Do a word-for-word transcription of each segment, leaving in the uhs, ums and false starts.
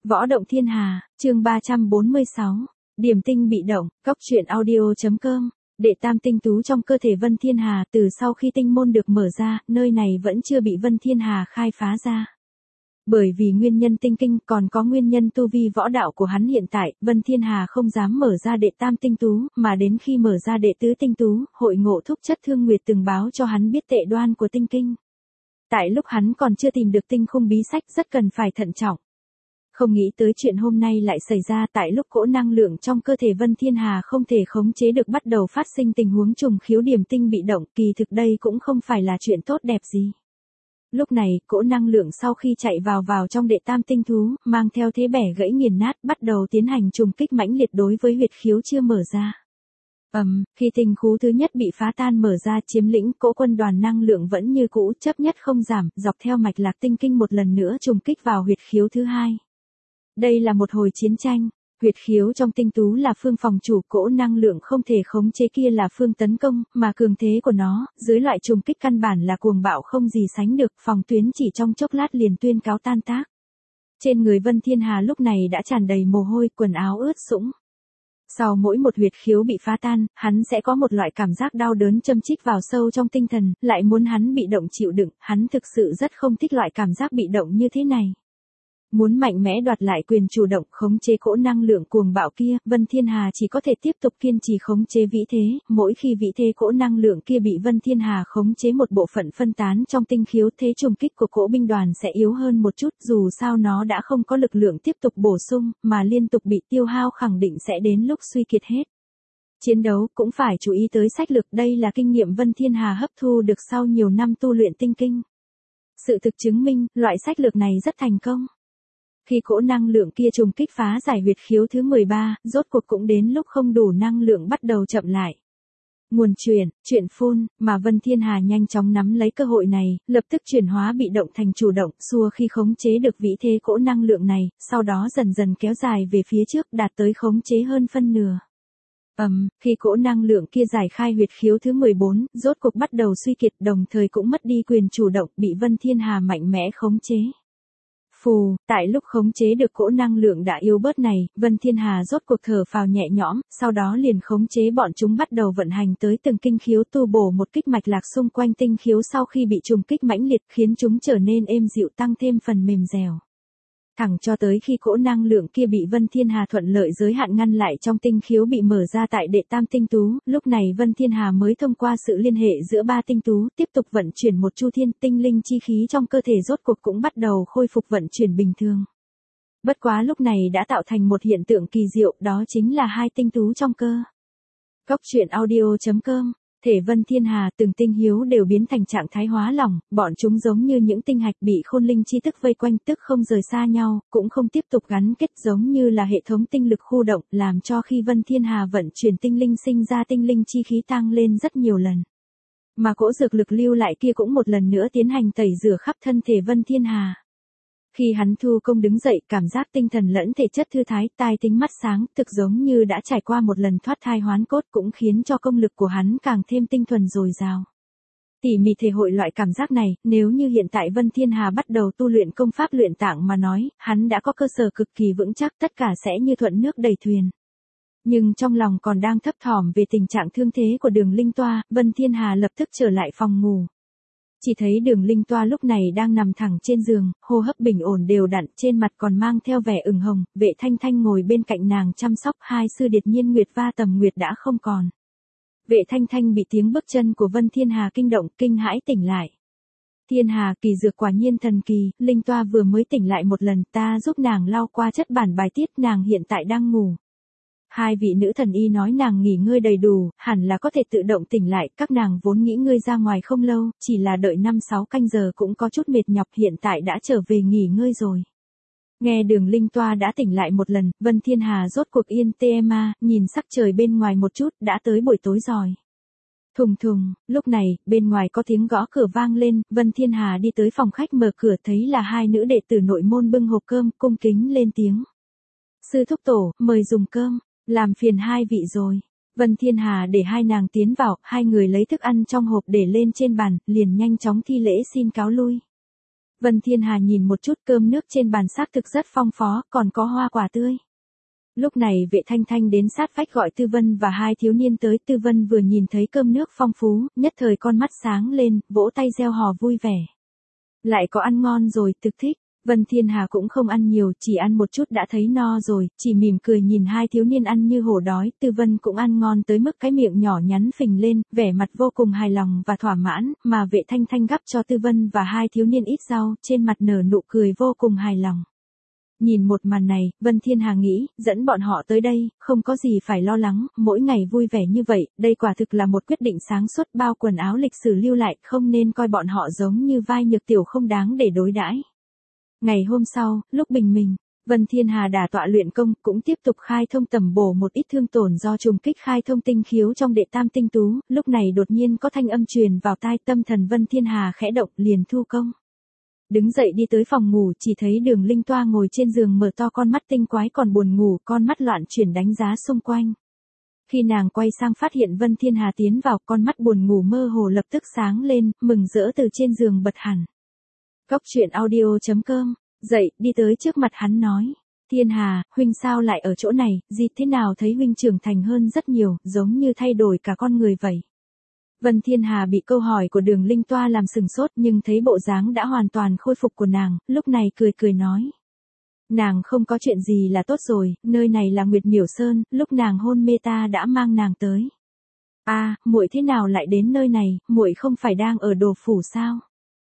Võ động thiên hà, chương ba trăm bốn mươi sáu. Điểm tinh bị động, góc truyện audio.com. Đệ tam tinh tú trong cơ thể Vân Thiên Hà, từ sau khi tinh môn được mở ra, nơi này vẫn chưa bị Vân Thiên Hà khai phá ra. Bởi vì nguyên nhân tinh kinh còn có nguyên nhân tu vi võ đạo của hắn hiện tại, Vân Thiên Hà không dám mở ra đệ tam tinh tú, mà đến khi mở ra đệ tứ tinh tú, hội ngộ thúc chất thương nguyệt từng báo cho hắn biết tệ đoan của tinh kinh. Tại lúc hắn còn chưa tìm được tinh khung bí sách rất cần phải thận trọng. Không nghĩ tới chuyện hôm nay lại xảy ra tại lúc cỗ năng lượng trong cơ thể Vân Thiên Hà không thể khống chế được bắt đầu phát sinh tình huống trùng khiếu điểm tinh bị động, kỳ thực đây cũng không phải là chuyện tốt đẹp gì. Lúc này, cỗ năng lượng sau khi chạy vào vào trong đệ tam tinh thú, mang theo thế bẻ gãy nghiền nát, bắt đầu tiến hành trùng kích mãnh liệt đối với huyệt khiếu chưa mở ra. Ầm, um, khi tinh khú thứ nhất bị phá tan mở ra chiếm lĩnh, cỗ quân đoàn năng lượng vẫn như cũ, chấp nhất không giảm, dọc theo mạch lạc tinh kinh một lần nữa trùng kích vào huyệt khiếu thứ hai. Đây là một hồi chiến tranh, huyệt khiếu trong tinh tú là phương phòng chủ, cỗ năng lượng không thể khống chế kia là phương tấn công, mà cường thế của nó, dưới loại trùng kích căn bản là cuồng bạo không gì sánh được, phòng tuyến chỉ trong chốc lát liền tuyên cáo tan tác. Trên người Vân Thiên Hà lúc này đã tràn đầy mồ hôi, quần áo ướt sũng. Sau mỗi một huyệt khiếu bị phá tan, hắn sẽ có một loại cảm giác đau đớn châm chích vào sâu trong tinh thần, lại muốn hắn bị động chịu đựng, hắn thực sự rất không thích loại cảm giác bị động như thế này. Muốn mạnh mẽ đoạt lại quyền chủ động khống chế cỗ năng lượng cuồng bạo kia, Vân Thiên Hà chỉ có thể tiếp tục kiên trì khống chế vĩ thế, mỗi khi vĩ thế cỗ năng lượng kia bị Vân Thiên Hà khống chế một bộ phận phân tán trong tinh khiếu, thế trùng kích của cỗ binh đoàn sẽ yếu hơn một chút, dù sao nó đã không có lực lượng tiếp tục bổ sung, mà liên tục bị tiêu hao khẳng định sẽ đến lúc suy kiệt hết. Chiến đấu cũng phải chú ý tới sách lược, đây là kinh nghiệm Vân Thiên Hà hấp thu được sau nhiều năm tu luyện tinh kinh. Sự thực chứng minh, loại sách lược này rất thành công. Khi cỗ năng lượng kia trùng kích phá giải huyệt khiếu thứ mười ba, rốt cuộc cũng đến lúc không đủ năng lượng bắt đầu chậm lại. Nguồn truyền, chuyện phun, mà Vân Thiên Hà nhanh chóng nắm lấy cơ hội này, lập tức chuyển hóa bị động thành chủ động, xua khi khống chế được vĩ thế cỗ năng lượng này, sau đó dần dần kéo dài về phía trước đạt tới khống chế hơn phân nửa. Ầm, um, khi cỗ năng lượng kia giải khai huyệt khiếu thứ mười bốn, rốt cuộc bắt đầu suy kiệt, đồng thời cũng mất đi quyền chủ động, bị Vân Thiên Hà mạnh mẽ khống chế. Phù, tại lúc khống chế được cỗ năng lượng đã yếu bớt này, Vân Thiên Hà rốt cuộc thở phào nhẹ nhõm, sau đó liền khống chế bọn chúng bắt đầu vận hành tới từng kinh khiếu tu bổ một kích mạch lạc xung quanh tinh khiếu sau khi bị trùng kích mãnh liệt khiến chúng trở nên êm dịu tăng thêm phần mềm dẻo. Thẳng cho tới khi cỗ năng lượng kia bị Vân Thiên Hà thuận lợi giới hạn ngăn lại trong tinh khiếu bị mở ra tại đệ tam tinh tú, lúc này Vân Thiên Hà mới thông qua sự liên hệ giữa ba tinh tú, tiếp tục vận chuyển một chu thiên tinh linh chi khí trong cơ thể rốt cuộc cũng bắt đầu khôi phục vận chuyển bình thường. Bất quá lúc này đã tạo thành một hiện tượng kỳ diệu, đó chính là hai tinh tú trong cơ. Góc truyện audio.com. Thể Vân Thiên Hà từng tinh hiếu đều biến thành trạng thái hóa lỏng, bọn chúng giống như những tinh hạch bị khôn linh chi tức vây quanh, tức không rời xa nhau, cũng không tiếp tục gắn kết, giống như là hệ thống tinh lực khu động, làm cho khi Vân Thiên Hà vận chuyển tinh linh sinh ra tinh linh chi khí tăng lên rất nhiều lần. Mà cỗ dược lực lưu lại kia cũng một lần nữa tiến hành tẩy rửa khắp thân thể Vân Thiên Hà. Khi hắn thu công đứng dậy, cảm giác tinh thần lẫn thể chất thư thái, tai tính mắt sáng, thực giống như đã trải qua một lần thoát thai hoán cốt, cũng khiến cho công lực của hắn càng thêm tinh thuần dồi dào. Tỉ mỉ thể hội loại cảm giác này, nếu như hiện tại Vân Thiên Hà bắt đầu tu luyện công pháp luyện tạng mà nói, hắn đã có cơ sở cực kỳ vững chắc, tất cả sẽ như thuận nước đầy thuyền. Nhưng trong lòng còn đang thấp thỏm về tình trạng thương thế của Đường Linh Toa, Vân Thiên Hà lập tức trở lại phòng ngủ. Chỉ thấy Đường Linh Toa lúc này đang nằm thẳng trên giường, hô hấp bình ổn đều đặn, trên mặt còn mang theo vẻ ửng hồng, Vệ Thanh Thanh ngồi bên cạnh nàng chăm sóc, hai sư điệt Nhiên Nguyệt và Tầm Nguyệt đã không còn. Vệ Thanh Thanh bị tiếng bước chân của Vân Thiên Hà kinh động, kinh hãi tỉnh lại. Thiên Hà, kỳ dược quả nhiên thần kỳ, Linh Toa vừa mới tỉnh lại một lần, ta giúp nàng lau qua chất bản bài tiết, nàng hiện tại đang ngủ. Hai vị nữ thần y nói nàng nghỉ ngơi đầy đủ, hẳn là có thể tự động tỉnh lại, các nàng vốn nghĩ ngơi ra ngoài không lâu, chỉ là đợi năm sáu canh giờ cũng có chút mệt nhọc, hiện tại đã trở về nghỉ ngơi rồi. Nghe Đường Linh Toa đã tỉnh lại một lần, Vân Thiên Hà rốt cuộc yên tê ma, nhìn sắc trời bên ngoài một chút, đã tới buổi tối rồi. Thùng thùng, lúc này, bên ngoài có tiếng gõ cửa vang lên, Vân Thiên Hà đi tới phòng khách mở cửa thấy là hai nữ đệ tử nội môn bưng hộp cơm, cung kính lên tiếng. Sư thúc tổ, mời dùng cơm. Làm phiền hai vị rồi. Vân Thiên Hà để hai nàng tiến vào, hai người lấy thức ăn trong hộp để lên trên bàn, liền nhanh chóng thi lễ xin cáo lui. Vân Thiên Hà nhìn một chút cơm nước trên bàn xác thực rất phong phó, còn có hoa quả tươi. Lúc này Vệ Thanh Thanh đến sát vách gọi Tư Vân và hai thiếu niên tới. Tư Vân vừa nhìn thấy cơm nước phong phú, nhất thời con mắt sáng lên, vỗ tay reo hò vui vẻ. Lại có ăn ngon rồi, thực thích. Vân Thiên Hà cũng không ăn nhiều, chỉ ăn một chút đã thấy no rồi, chỉ mỉm cười nhìn hai thiếu niên ăn như hổ đói. Tư Vân cũng ăn ngon tới mức cái miệng nhỏ nhắn phình lên, vẻ mặt vô cùng hài lòng và thỏa mãn, mà Vệ Thanh Thanh gắp cho Tư Vân và hai thiếu niên ít rau, trên mặt nở nụ cười vô cùng hài lòng. Nhìn một màn này, Vân Thiên Hà nghĩ, dẫn bọn họ tới đây, không có gì phải lo lắng, mỗi ngày vui vẻ như vậy, đây quả thực là một quyết định sáng suốt. Bao quần áo lịch sử lưu lại, không nên coi bọn họ giống như vai nhược tiểu không đáng để đối đãi. Ngày hôm sau, lúc bình minh, Vân Thiên Hà đả tọa luyện công, cũng tiếp tục khai thông tầm bổ một ít thương tổn do trùng kích khai thông tinh khiếu trong đệ tam tinh tú. Lúc này đột nhiên có thanh âm truyền vào tai, tâm thần Vân Thiên Hà khẽ động, liền thu công. Đứng dậy đi tới phòng ngủ, chỉ thấy Đường Linh Toa ngồi trên giường mở to con mắt tinh quái còn buồn ngủ, con mắt loạn chuyển đánh giá xung quanh. Khi nàng quay sang phát hiện Vân Thiên Hà tiến vào, con mắt buồn ngủ mơ hồ lập tức sáng lên, mừng rỡ từ trên giường bật hẳn. Góc truyện audio chấm com, dậy, đi tới trước mặt hắn nói. Thiên Hà, huynh sao lại ở chỗ này, gì thế nào thấy huynh trưởng thành hơn rất nhiều, giống như thay đổi cả con người vậy. Vân Thiên Hà bị câu hỏi của Đường Linh Toa làm sừng sốt, nhưng thấy bộ dáng đã hoàn toàn khôi phục của nàng, lúc này cười cười nói. Nàng không có chuyện gì là tốt rồi, nơi này là Nguyệt Miểu Sơn, lúc nàng hôn mê ta đã mang nàng tới. A, à, muội thế nào lại đến nơi này, muội không phải đang ở Đồ phủ sao?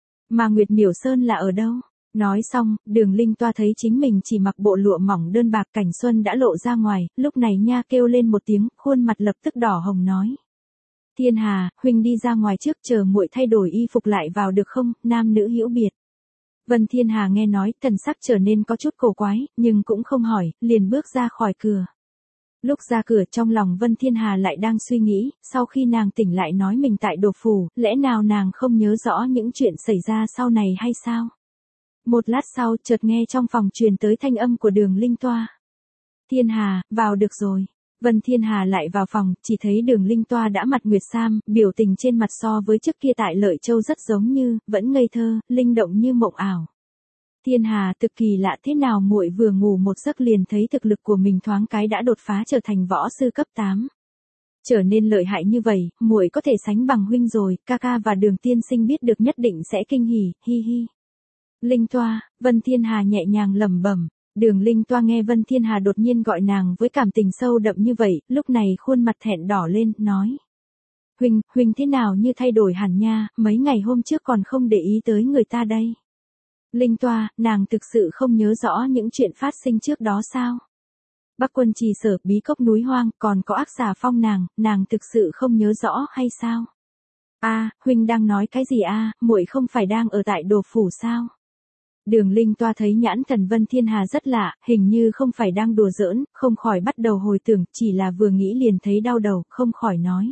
Mà Nguyệt Miểu Sơn là ở đâu? Nói xong, Đường Linh Toa thấy chính mình chỉ mặc bộ lụa mỏng đơn bạc, cảnh xuân đã lộ ra ngoài, lúc này nha kêu lên một tiếng, khuôn mặt lập tức đỏ hồng nói. Thiên Hà, huynh đi ra ngoài trước, chờ muội thay đổi y phục lại vào được không, nam nữ hữu biệt. Vân Thiên Hà nghe nói, thần sắc trở nên có chút cổ quái, nhưng cũng không hỏi, liền bước ra khỏi cửa. Lúc ra cửa trong lòng Vân Thiên Hà lại đang suy nghĩ, sau khi nàng tỉnh lại nói mình tại Đồ phủ, lẽ nào nàng không nhớ rõ những chuyện xảy ra sau này hay sao? Một lát sau, chợt nghe trong phòng truyền tới thanh âm của Đường Linh Toa. Thiên Hà, vào được rồi. Vân Thiên Hà lại vào phòng, chỉ thấy Đường Linh Toa đã mặt nguyệt sam, biểu tình trên mặt so với trước kia tại Lợi Châu rất giống như, vẫn ngây thơ, linh động như mộng ảo. Thiên Hà, thực kỳ lạ, thế nào muội vừa ngủ một giấc liền thấy thực lực của mình thoáng cái đã đột phá trở thành võ sư cấp tám. Trở nên lợi hại như vậy, muội có thể sánh bằng huynh rồi, ca ca và Đường tiên sinh biết được nhất định sẽ kinh hỉ, hi hi. Linh Toa, Vân Thiên Hà nhẹ nhàng lẩm bẩm. Đường Linh Toa nghe Vân Thiên Hà đột nhiên gọi nàng với cảm tình sâu đậm như vậy, lúc này khuôn mặt thẹn đỏ lên, nói. Huynh, huynh thế nào như thay đổi hẳn nha, mấy ngày hôm trước còn không để ý tới người ta đây. Linh Toa, nàng thực sự không nhớ rõ những chuyện phát sinh trước đó sao? Bắc Quân Trì Sở, Bí Cốc núi hoang, còn có Ác Xà Phong nàng, nàng thực sự không nhớ rõ hay sao? A, à, huynh đang nói cái gì a? À, muội không phải đang ở tại Đồ phủ sao? Đường Linh Toa thấy nhãn thần Vân Thiên Hà rất lạ, hình như không phải đang đùa giỡn, không khỏi bắt đầu hồi tưởng, chỉ là vừa nghĩ liền thấy đau đầu, không khỏi nói.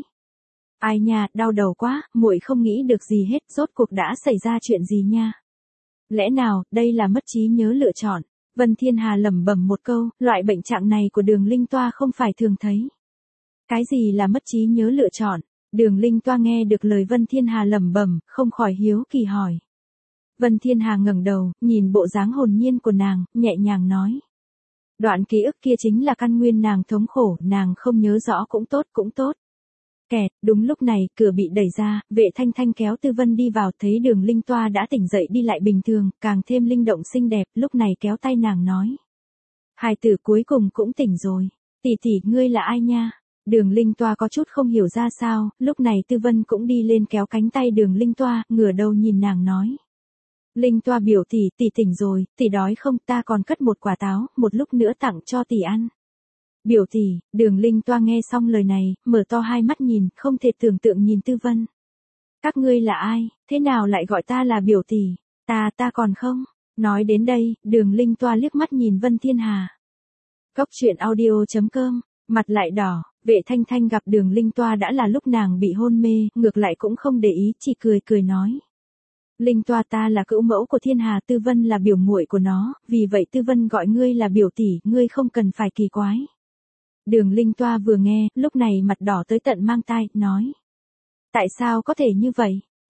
Ai nha, đau đầu quá, muội không nghĩ được gì hết, rốt cuộc đã xảy ra chuyện gì nha? Lẽ nào, đây là mất trí nhớ lựa chọn? Vân Thiên Hà lẩm bẩm một câu, loại bệnh trạng này của Đường Linh Toa không phải thường thấy. Cái gì là mất trí nhớ lựa chọn? Đường Linh Toa nghe được lời Vân Thiên Hà lẩm bẩm, không khỏi hiếu kỳ hỏi. Vân Thiên Hà ngẩng đầu, nhìn bộ dáng hồn nhiên của nàng, nhẹ nhàng nói. Đoạn ký ức kia chính là căn nguyên nàng thống khổ, nàng không nhớ rõ cũng tốt cũng tốt. Kẹt, đúng lúc này, cửa bị đẩy ra, Vệ Thanh Thanh kéo Tư Vân đi vào, thấy Đường Linh Toa đã tỉnh dậy đi lại bình thường, càng thêm linh động xinh đẹp, lúc này kéo tay nàng nói. Hài tử cuối cùng cũng tỉnh rồi, tỷ tỷ ngươi là ai nha? Đường Linh Toa có chút không hiểu ra sao, lúc này Tư Vân cũng đi lên kéo cánh tay Đường Linh Toa, ngửa đầu nhìn nàng nói. Linh Toa biểu tỷ, tỷ tỉnh rồi, tỷ đói không, ta còn cất một quả táo, một lúc nữa tặng cho tỷ ăn. Biểu tỷ, Đường Linh Toa nghe xong lời này, mở to hai mắt nhìn, không thể tưởng tượng nhìn Tư Vân. Các ngươi là ai, thế nào lại gọi ta là biểu tỷ, ta, ta còn không. Nói đến đây, Đường Linh Toa liếc mắt nhìn Vân Thiên Hà. Góc truyện audio chấm com, mặt lại đỏ, Vệ Thanh Thanh gặp Đường Linh Toa đã là lúc nàng bị hôn mê, ngược lại cũng không để ý, chỉ cười cười nói. Linh Toa, ta là cữu mẫu của Thiên Hà, Tư Vân là biểu muội của nó, vì vậy Tư Vân gọi ngươi là biểu tỷ, ngươi không cần phải kỳ quái. Đường Linh Toa vừa nghe, lúc này mặt đỏ tới tận mang tai, nói. Tại sao có thể như vậy?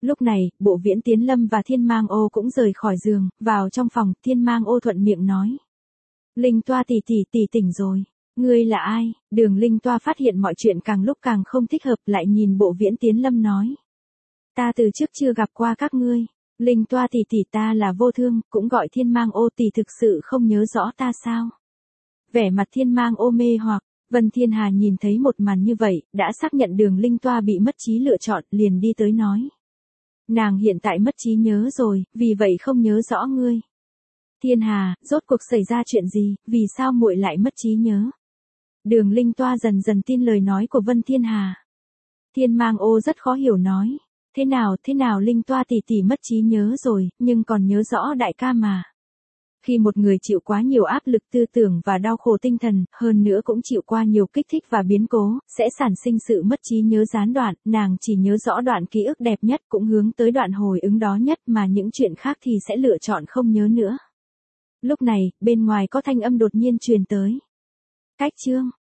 Lúc này, Bộ Viễn Tiến Lâm và Thiên Mang Ô cũng rời khỏi giường, vào trong phòng, Thiên Mang Ô thuận miệng nói. Linh Toa tỷ tỷ tỷ tỉnh rồi. Ngươi là ai? Đường Linh Toa phát hiện mọi chuyện càng lúc càng không thích hợp, lại nhìn Bộ Viễn Tiến Lâm nói. Ta từ trước chưa gặp qua các ngươi. Linh Toa tỷ tỷ ta là Vô Thương, cũng gọi Thiên Mang Ô tỷ, thực sự không nhớ rõ ta sao? Vẻ mặt Thiên Mang Ô mê hoặc, Vân Thiên Hà nhìn thấy một màn như vậy, đã xác nhận Đường Linh Toa bị mất trí lựa chọn, liền đi tới nói. Nàng hiện tại mất trí nhớ rồi, vì vậy không nhớ rõ ngươi. Thiên Hà, rốt cuộc xảy ra chuyện gì, vì sao muội lại mất trí nhớ? Đường Linh Toa dần dần tin lời nói của Vân Thiên Hà. Thiên Mang Ô rất khó hiểu nói. Thế nào, thế nào Linh Toa tỷ tỷ mất trí nhớ rồi, nhưng còn nhớ rõ đại ca mà. Khi một người chịu quá nhiều áp lực tư tưởng và đau khổ tinh thần, hơn nữa cũng chịu qua nhiều kích thích và biến cố, sẽ sản sinh sự mất trí nhớ gián đoạn, nàng chỉ nhớ rõ đoạn ký ức đẹp nhất, cũng hướng tới đoạn hồi ứng đó nhất, mà những chuyện khác thì sẽ lựa chọn không nhớ nữa. Lúc này, bên ngoài có thanh âm đột nhiên truyền tới. Cách chương